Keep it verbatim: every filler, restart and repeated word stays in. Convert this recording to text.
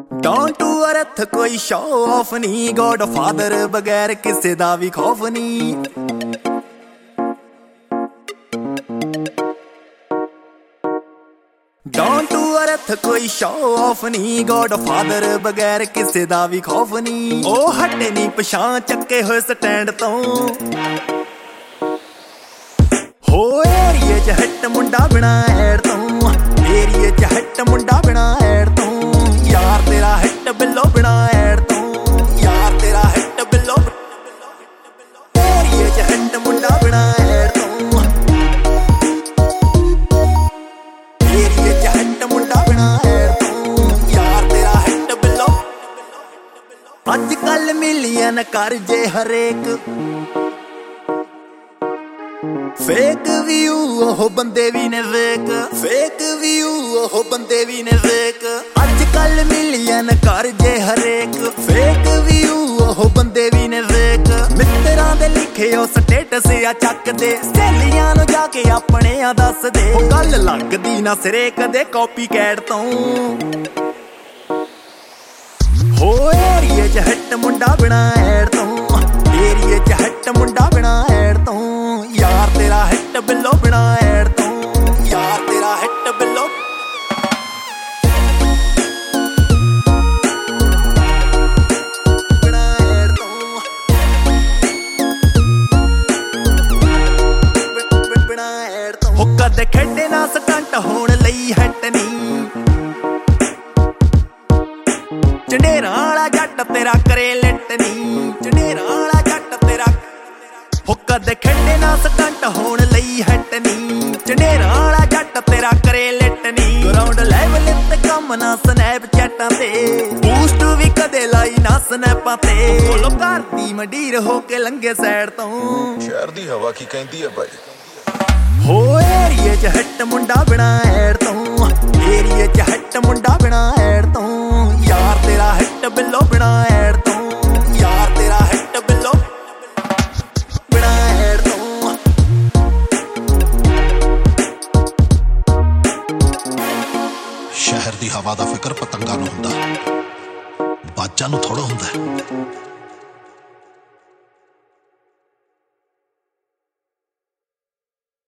Don't to earth ਕੋਈ show off ਨੀ, godfather ਬਗੈਰ ਕਿਸੇ ਦਾ ਵੀ ਖੌਫ ਨੀ। ਡੋਂਟ ਟੂ ਅਰਥ ਕੋਈ ਸ਼ੋ ਆਫ ਨੀ, ਗੋਡ ਫਾਦਰ ਬਗੈਰ ਕਿਸੇ ਦਾ ਵੀ ਖੌਫ ਨੀ। ਉਹ ਹਟੇ ਨੀ ਪਛਾਣ ਚੱਕੇ ਹੋਏ ਸਟੈਂਡ ਤੋਂ, ਹੋ ਏਰੀਏ ਚ ਹੱਟ ਮੁੰਡਾ ਬਿਨਾ ਐਡ ਤੋਂ, ਏਰੀਏ ਚ ਹੱਟ ਮੁੰਡਾ ਬਿਨਾ ਐਡ ਤੋਂ। ਯਾਰ ਤੇਰਾ ਹਿੱਟ ਬਿੱਲੋ ਬਿਨਾ ਐਡ ਤੋਂ, ਯਾਰ ਤੇਰਾ ਹਿੱਟ ਬਿੱਲੋ। ਏਰੀਏ ਚ ਹੱਟ ਮੁੰਡਾ ਬਿਨਾ ਐਡ ਤੋਂ, ਏਰੀਏ ਚ ਹੱਟ ਮੁੰਡਾ ਬਿਨਾ ਐਡ ਤੋਂ। ਯਾਰ ਤੇਰਾ ਹਿੱਟ ਬਿੱਲੋ। ਅੱਜ ਕੱਲ ਮਿਲੀਅਨ ਕਰ ਜੇ ਹਰੇਕ, ਫੇਕ ਵਿਊ ਉਹ ਬੰਦੇ ਵੀ ਨੇ ਵੇਖ, ਫੇਕ ਵਿਊ ਉਹ ਬੰਦੇ ਵੀ ਨੇ ਵੇਖ। ਅੱਜ ਕੱਲ ਮਿਲੀਅਨ ਕਰ ਜੇ ਹਰੇਕ, ਫੇਕ ਵਿਊ ਉਹ ਬੰਦੇ ਵੀ ਨੇ ਵੇਖ। ਮਿੱਤਰਾਂ ਦੇ ਲਿਖੇ ਉਹ ਸਟੇਟਸ ਆ ਚੱਕਦੇ, ਸਹੇਲੀਆਂ ਨੂੰ ਜਾ ਕੇ ਆਪਣੇ ਆ ਦੱਸਦੇ। ਉਹ ਗੱਲ ਲੱਗਦੀ ਨਾ ਸਿਰੇ ਕਦੇ ਕਾਪੀ ਕੈਟ ਤੋਂ, ਹੋ ਏਰੀਏ ਚ ਹੱਟ ਮੁੰਡਾ ਬਿਨਾ ਐਡ ਤੋਂ, ਏਰੀਏ ਚ ਹੱਟ ਮੁੰਡਾ ਬਿਨਾ ਐਡ ਤੋਂ। ਯਾਰ ਤੇਰਾ ਹਿੱਟ ਬਿੱਲੋ ਬਿਨਾ ਐਡ ਤੋਂ, ਯਾਰ ਤੇਰਾ ਹਿੱਟ ਬਿੱਲੋ। ਬਿਨਾ ਐਡ ਤੋਂ, ਬਿਨਾ ਐਡ ਤੋਂ। ਹੋ ਕਦੇ ਖੇਡੇ ਨਾ ਸਟੰਟ ਹੋਣ ਲਈ ਹੱਟ ਨੀ, ਚੰਡੇਰਾਂ ਵਾਲਾ ਜੱਟ ਤੇਰਾ ਕਰੇ ਲਿਟ ਨੀ, ਚੰਡੇਰਾਂ ਵਾਲਾ ਜੱਟ ਤੇਰਾ। ਹੋ ਕਦੇ ਖੇਡੇ ਨਾ ਸਟੰਟ ਹੋਣ ਲਈ ਹੱਟ ਨੀ, ਚੰਡੇਰਾਂ ਵਾਲਾ ਜੱਟ ਤੇਰਾ ਕਰੇ ਲਿਟ ਨੀ। ਗਰਾਊਂਡ ਲੈਵਲ ਤੇ ਕੰਮ ਨਾ ਸਨੈਪਚੈਟਾਂ ਤੇ, ਬੂਸਟ ਵੀ ਕਦੇ ਲਾਈ ਨਾ ਸਨੈਪਾਂ ਤੇ। ਕੋਲੋਂ ਘਰ ਦੀ ਮੰਡੀਰ ਹੋ ਕੇ ਲੰਘੇ ਸਾਈਡ ਤੋਂ, ਸ਼ਹਿਰ ਦੀ ਹਵਾ ਕੀ ਕਹਿੰਦੀ ਹੈ ਬਾਈ। ਹੋ ਏਰੀਏ ਚ ਹੱਟ ਮੁੰਡਾ ਬਿਨਾ ਐਡ ਤੋਂ, ਏਰੀਏ ਚ ਹੱਟ ਮੁੰਡਾ ਬਿਨਾ ਐਡ ਤੋਂ। ਯਾਰ ਤੇਰਾ ਹਿੱਟ ਬਿੱਲੋ ਬਿਨਾ ਐਡ ਤੋਂ, ਯਾਰ ਤੇਰਾ ਹਿੱਟ ਬਿੱਲੋ ਬਿਨਾ ਐਡ ਤੋਂ। ਸ਼ਹਿਰ ਦੀ ਹਵਾ ਦਾ ਫਿਕਰ ਪਤੰਗਾਂ ਨੂੰ ਹੁੰਦਾ, ਬਾਜਾਂ ਨੂੰ ਥੋੜਾ ਹੁੰਦਾ।